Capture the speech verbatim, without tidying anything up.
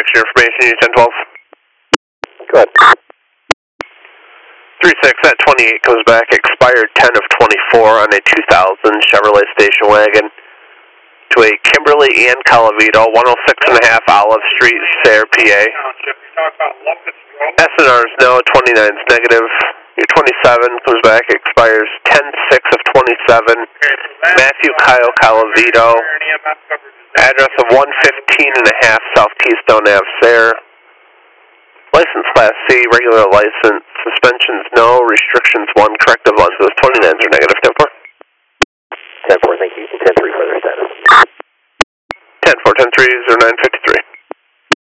your information, you ten twelve. Go ahead. three six at twenty-eight comes back, expired ten of twenty-four on a two thousand Chevrolet station wagon to a Kimberly and Calavito, one oh six and a half Olive Street, Sayre, P A. S N R is no, twenty-nine is negative. Your twenty-seven comes back, expires ten six of twenty-seven. Matthew Kyle Calavito. Address of one fifteen and a half South Keystone Avenue, Sayre. License Class C, regular license. Suspensions no, restrictions one, corrective lenses. twenty-nines are negative. ten four. ten four, thank you. ten three for their status. ten four, ten three, zero nine fifteen.